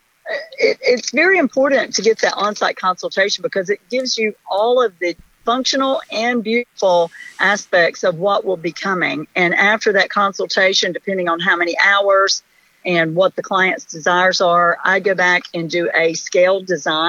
A: it, it's very important to get that on-site consultation because it gives you all of the functional and beautiful aspects of what will be coming. And after that consultation, depending on how many hours and what the client's desires are, I go back and do a scaled design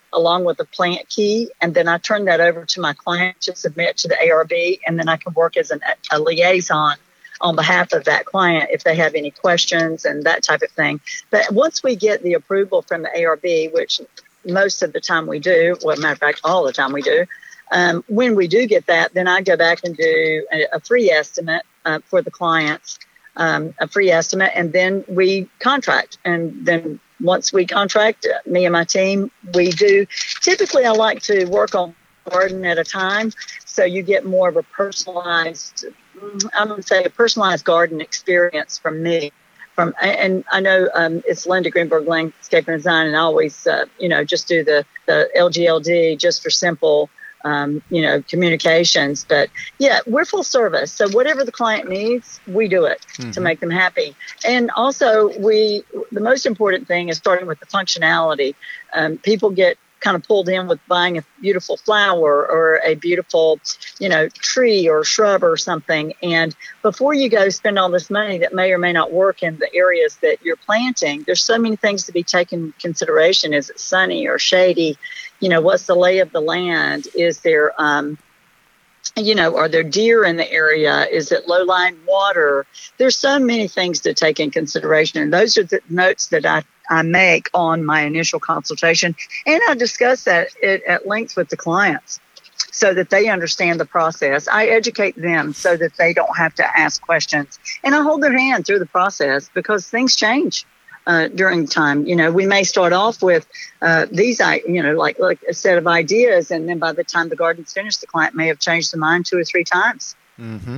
A: along with a plant key, and then I turn that over to my client to submit to the A R B, and then I can work as an, a liaison on behalf of that client if they have any questions and that type of thing. But once we get the approval from the A R B, which most of the time we do, well, matter of fact, all the time we do, um, when we do get that, then I go back and do a, a free estimate uh, for the clients, um, a free estimate, and then we contract. And then once we contract, uh, me and my team, we do, typically I like to work on garden at a time, so you get more of a personalized, I'm going to say a personalized garden experience from me. From and I know um, it's Linda Greenberg Landscape and Design, and I always, uh, you know, just do the, the L G L D just for simple, um, you know, communications. But yeah, we're full service, so whatever the client needs, we do it mm-hmm. to make them happy. And also, we the most important thing is starting with the functionality. Um, people get kind of pulled in with buying a beautiful flower or a beautiful, you know, tree or shrub or something. And before you go spend all this money that may or may not work in the areas that you're planting, there's so many things to be taken into consideration. Is it sunny or shady? You know, what's the lay of the land? Is there, um, you know, are there deer in the area? Is it low-lying water? There's so many things to take in consideration. And those are the notes that I I make on my initial consultation, and I discuss that at, at length with the clients so that they understand the process. I educate them so that they don't have to ask questions, and I hold their hand through the process because things change uh, during time. You know, we may start off with uh, these, you know, like, like a set of ideas, and then by the time the garden's finished, the client may have changed their mind two or three times.
D: Mm-hmm.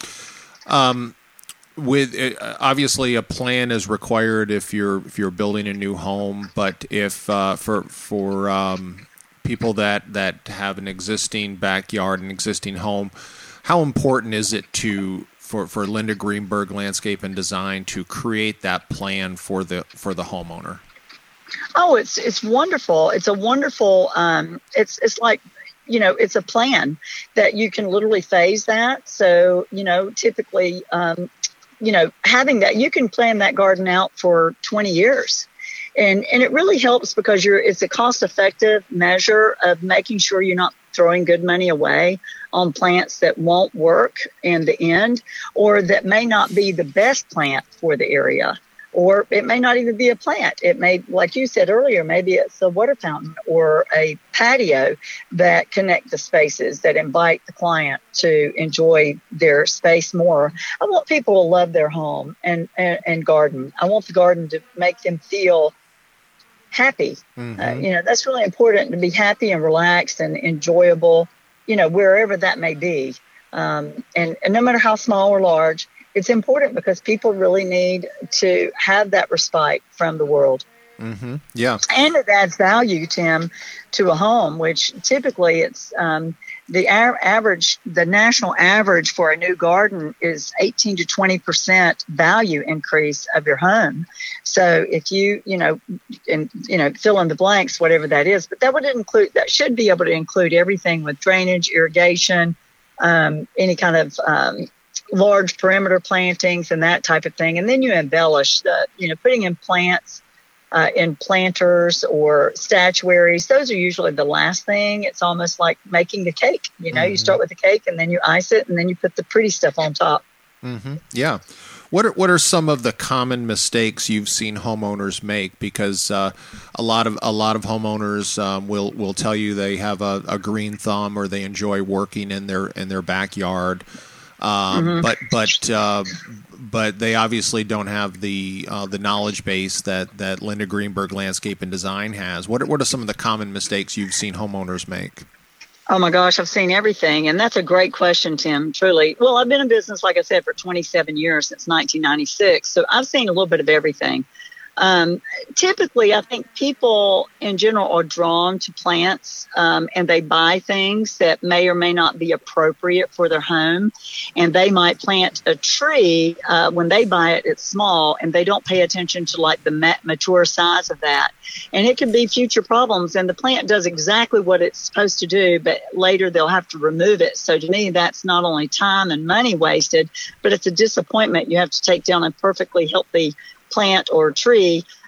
D: Um. With uh, obviously a plan is required if you're if you're building a new home, but if uh, for for um, people that, that have an existing backyard, an existing home, how important is it to for, for Linda Greenberg Landscape and Design to create that plan for the for the homeowner?
A: Oh, it's it's wonderful. It's a wonderful. Um, it's it's like. You know, it's a plan that you can literally phase that. So, you know, typically, um, you know, having that, you can plan that garden out for twenty years. And and it really helps because you're it's a cost-effective measure of making sure you're not throwing good money away on plants that won't work in the end, or that may not be the best plant for the area. Or it may not even be a plant. It may, like you said earlier, maybe it's a water fountain or a patio that connect the spaces, that invite the client to enjoy their space more. I want people to love their home and, and, and garden. I want the garden to make them feel happy. Mm-hmm. Uh, you know, that's really important, to be happy and relaxed and enjoyable, you know, wherever that may be. Um, and, and no matter how small or large, it's important because people really need to have that respite from the world.
D: Mm-hmm. Yeah.
A: And it adds value, Tim, to a home, which typically it's um, the a- average, the national average for a new garden is eighteen to twenty percent value increase of your home. So if you, you know, and, you know, fill in the blanks, whatever that is, but that would include, that should be able to include everything with drainage, irrigation, um, any kind of, um, large perimeter plantings and that type of thing. And then you embellish the, you know, putting in plants uh, in planters or statuaries. Those are usually the last thing. It's almost like making the cake. You know, mm-hmm. you start with the cake and then you ice it and then you put the pretty stuff on top.
D: Mm-hmm. Yeah. What are, what are some of the common mistakes you've seen homeowners make? Because uh, a lot of a lot of homeowners um, will will tell you they have a, a green thumb or they enjoy working in their in their backyard. Um, mm-hmm. But but uh, but they obviously don't have the uh, the knowledge base that, that Linda Greenberg Landscape and Design has. What are, what are some of the common mistakes you've seen homeowners make?
A: Oh my gosh, I've seen everything, and that's a great question, Tim. Truly, well, I've been in business, like I said, for twenty-seven years, since nineteen ninety-six, so I've seen a little bit of everything. Um, typically, I think people in general are drawn to plants, um, and they buy things that may or may not be appropriate for their home. And they might plant a tree, uh, when they buy it, it's small, and they don't pay attention to like the mat- mature size of that. And it could be future problems. And the plant does exactly what it's supposed to do, but later they'll have to remove it. So to me, that's not only time and money wasted, but it's a disappointment. You have to take down a perfectly healthy plant or tree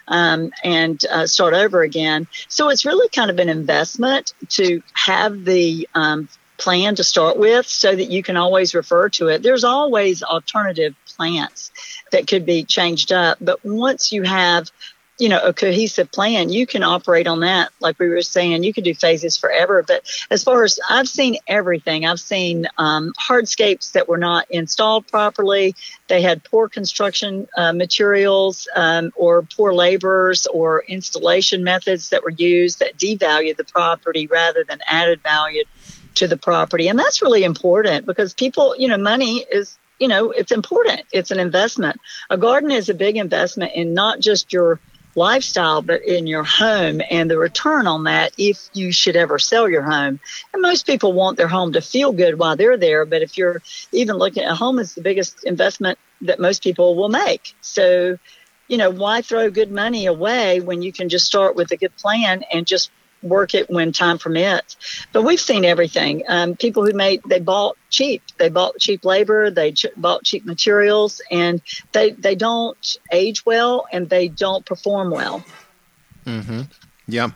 A: um, and uh, start over again. So it's really kind of an investment to have the um, plan to start with so that you can always refer to it. There's always alternative plants that could be changed up. But once you have, you know, a cohesive plan, you can operate on that. Like we were saying, you could do phases forever. But as far as I've seen everything, I've seen um, hardscapes that were not installed properly. They had poor construction uh, materials um, or poor laborers or installation methods that were used that devalued the property rather than added value to the property. And that's really important because people, you know, money is, you know, it's important. It's an investment. A garden is a big investment in not just your lifestyle, but in your home and the return on that if you should ever sell your home. And most people want their home to feel good while they're there. But if you're even looking at a home, is the biggest investment that most people will make. So, you know, why throw good money away when you can just start with a good plan and just work it when time permits? But we've seen everything. Um, people who made, they bought cheap. They bought cheap labor. They ch- bought cheap materials, and they they don't age well and they don't perform well.
D: Mm-hmm. Yeah.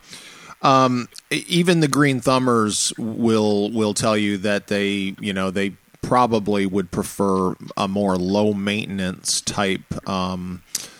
D: Um, even the green thumbers will will tell you that they, you know, they probably would prefer a more low maintenance type um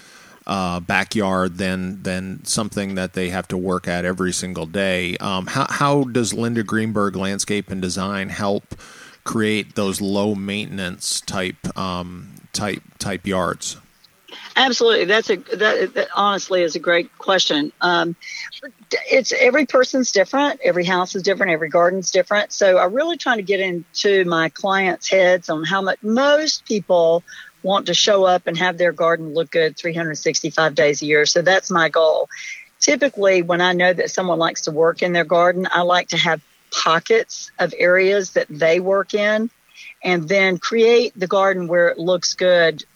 D: Uh, backyard than than something that they have to work at every single day. Um, how how does Linda Greenberg Landscape and Design help create those low maintenance type um, type type yards?
A: Absolutely, that's a that, that honestly is a great question. Um, it's every person's different, every house is different, every garden's different. So I'm really trying to get into my clients' heads on how much most people want to show up and have their garden look good three hundred sixty-five days a year. So that's my goal. Typically, when I know that someone likes to work in their garden, I like to have pockets of areas that they work in and then create the garden where it looks good,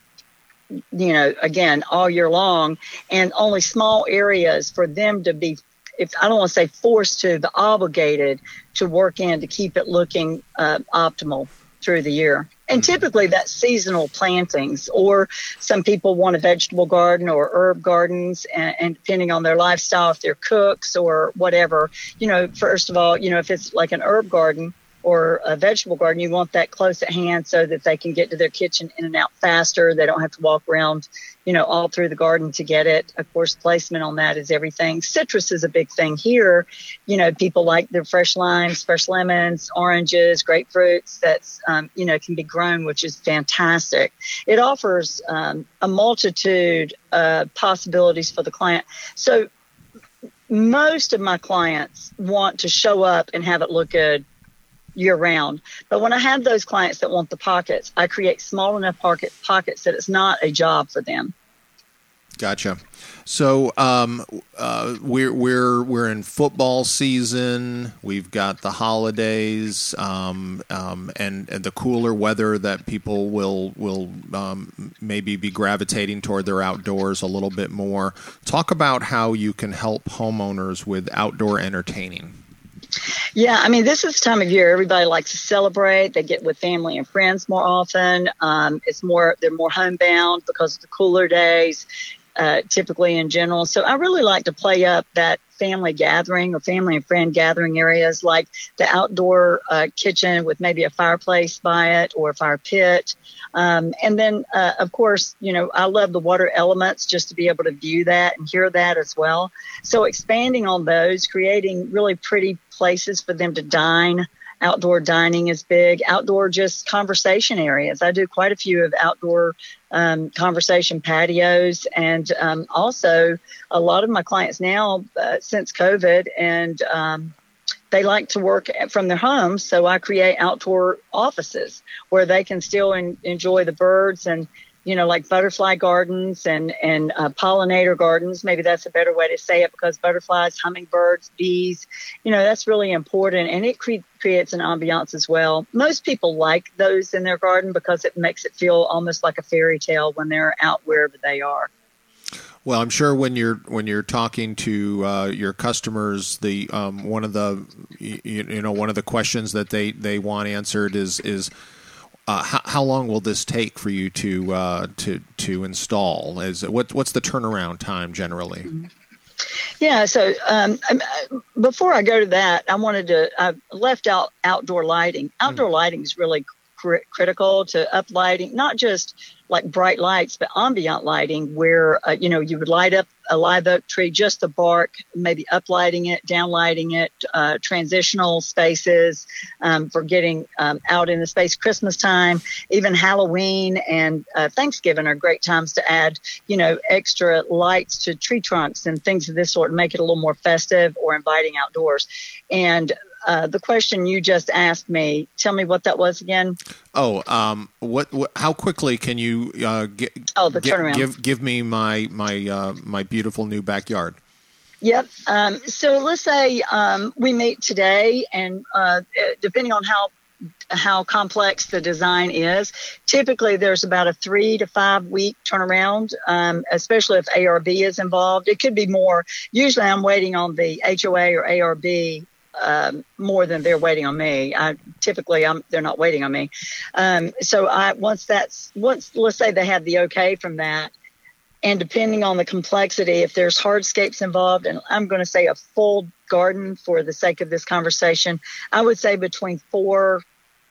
A: you know, again, all year long, and only small areas for them to be, if I don't want to say forced to, but obligated to work in to keep it looking uh, optimal through the year. And typically that's seasonal plantings, or some people want a vegetable garden or herb gardens, and, and depending on their lifestyle, if they're cooks or whatever, you know, first of all, you know, if it's like an herb garden or a vegetable garden, you want that close at hand so that they can get to their kitchen in and out faster. They don't have to walk around, you know, all through the garden to get it. Of course, placement on that is everything. Citrus is a big thing here. You know, people like their fresh limes, fresh lemons, oranges, grapefruits that's, um, you know, can be grown, which is fantastic. It offers um, a multitude of possibilities for the client. So most of my clients want to show up and have it look good year round. But when I have those clients that want the pockets, I create small enough pocket, pockets that it's not a job for them.
D: Gotcha. So um, uh, we're we're we're in football season. We've got the holidays um, um, and, and the cooler weather that people will will um, maybe be gravitating toward their outdoors a little bit more. Talk about how you can help homeowners with outdoor entertaining.
A: Yeah, I mean, this is the time of year everybody likes to celebrate. They get with family and friends more often. Um, it's more, they're more homebound because of the cooler days, uh, typically in general. So I really like to play up that family gathering or family and friend gathering areas, like the outdoor uh, kitchen with maybe a fireplace by it or a fire pit. Um, and then, uh, of course, you know, I love the water elements just to be able to view that and hear that as well. So expanding on those, creating really pretty places for them to dine. Outdoor dining is big. Outdoor just conversation areas. I do quite a few of outdoor um, conversation patios, and um, also a lot of my clients now uh, since COVID, and um, they like to work from their homes. So I create outdoor offices where they can still en- enjoy the birds and, you know, like butterfly gardens and, and uh, pollinator gardens. Maybe that's a better way to say it, because butterflies, hummingbirds, bees, you know, that's really important. And it cre- creates an ambiance as well. Most people like those in their garden because it makes it feel almost like a fairy tale when they're out wherever they are.
D: Well, I'm sure when you're when you're talking to uh, your customers, the um, one of the you, you know one of the questions that they, they want answered is is Uh, how, how long will this take for you to uh, to to install? Is it, what what's the turnaround time generally?
A: Yeah, so um, before I go to that, I wanted to. I left out outdoor lighting. Outdoor mm. lighting is really cr- critical to up lighting, not just like bright lights, but ambient lighting, where uh, you know you would light up a live oak tree, just the bark, maybe uplighting it, downlighting it, uh, transitional spaces um, for getting um, out in the space. Christmas time, even Halloween and uh, Thanksgiving are great times to add, you know, extra lights to tree trunks and things of this sort, and make it a little more festive or inviting outdoors. And Uh, the question you just asked me, tell me what that was again.
D: Oh, um, what, what? How quickly can you uh, get?
A: Oh, the
D: get,
A: turnaround.
D: Give give me my my uh, my beautiful new backyard.
A: Yep. Um, so let's say um, we meet today, and uh, depending on how how complex the design is, typically there's about a three to five week turnaround, um, especially if A R B is involved. It could be more. Usually, I'm waiting on the H O A or A R B. Um, more than they're waiting on me. I typically I'm they're not waiting on me. Um, so I once that's once let's say they have the okay from that, and depending on the complexity, if there's hardscapes involved, and I'm going to say a full garden for the sake of this conversation, I would say between four,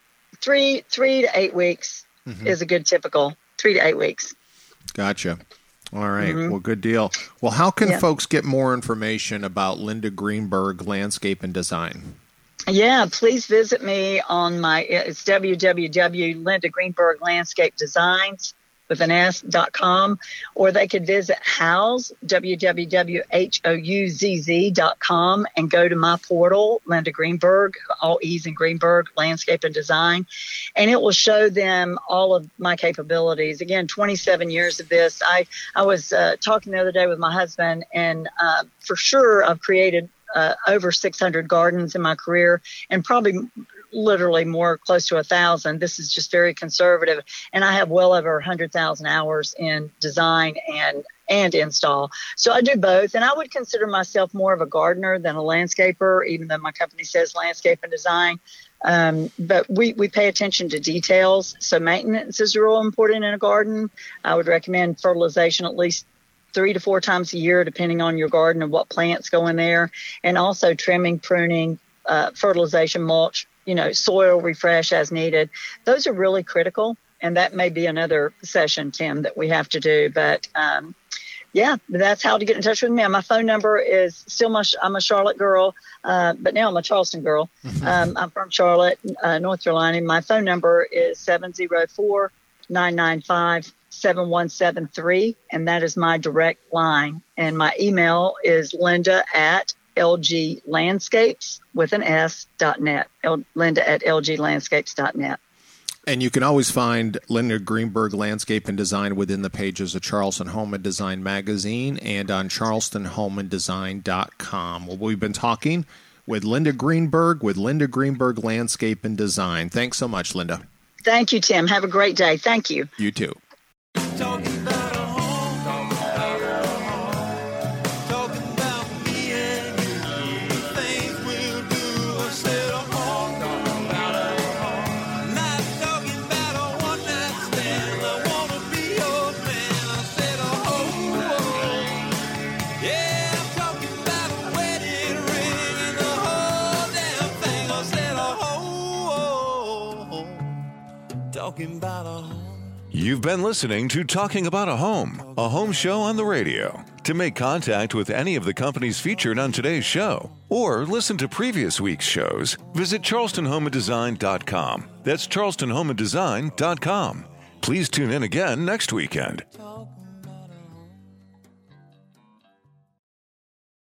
A: three, three to eight weeks mm-hmm. is a good typical three to eight weeks.
D: Gotcha. All right. Mm-hmm. Well, good deal. Well, how can yeah. folks get more information about Linda Greenberg Landscape and Design?
A: Yeah, please visit me on my, it's w w w dot linda greenberg landscape designs with an S dot com, or they could visit Houzz, w w w dot h o u z z dot com, and go to my portal, Linda Greenberg, all E's in Greenberg, Landscape and Design, and it will show them all of my capabilities. Again, twenty-seven years of this. I, I was uh, talking the other day with my husband, and uh, for sure I've created uh, over six hundred gardens in my career, and probably literally more close to a thousand. This is just very conservative. And I have well over one hundred thousand hours in design and and install. So I do both. And I would consider myself more of a gardener than a landscaper, even though my company says landscape and design. Um, but we, we pay attention to details. So maintenance is real important in a garden. I would recommend fertilization at least three to four times a year, depending on your garden and what plants go in there. And also trimming, pruning, uh, fertilization, mulch, you know, soil refresh as needed. Those are really critical. And that may be another session, Tim, that we have to do. But, um, yeah, that's how to get in touch with me. My phone number is still my, I'm a Charlotte girl, uh, but now I'm a Charleston girl. Um, I'm from Charlotte, uh, North Carolina. My phone number is seven oh four, nine nine five, seven one seven three. And that is my direct line. And my email is Linda at L G Landscapes with an S dot net. L, Linda at L G Landscapes dot net.
D: And you can always find Linda Greenberg Landscape and Design within the pages of Charleston Home and Design magazine and on charleston home and design dot com. Well, we've been talking with Linda Greenberg with Linda Greenberg Landscape and Design. Thanks so much, Linda.
A: Thank you, Tim. Have a great day. Thank you.
D: You too.
B: You've been listening to Talking About a Home, a home show on the radio. To make contact with any of the companies featured on today's show, or listen to previous week's shows, visit charleston home and design dot com. That's charleston home and design dot com. Please tune in again next weekend.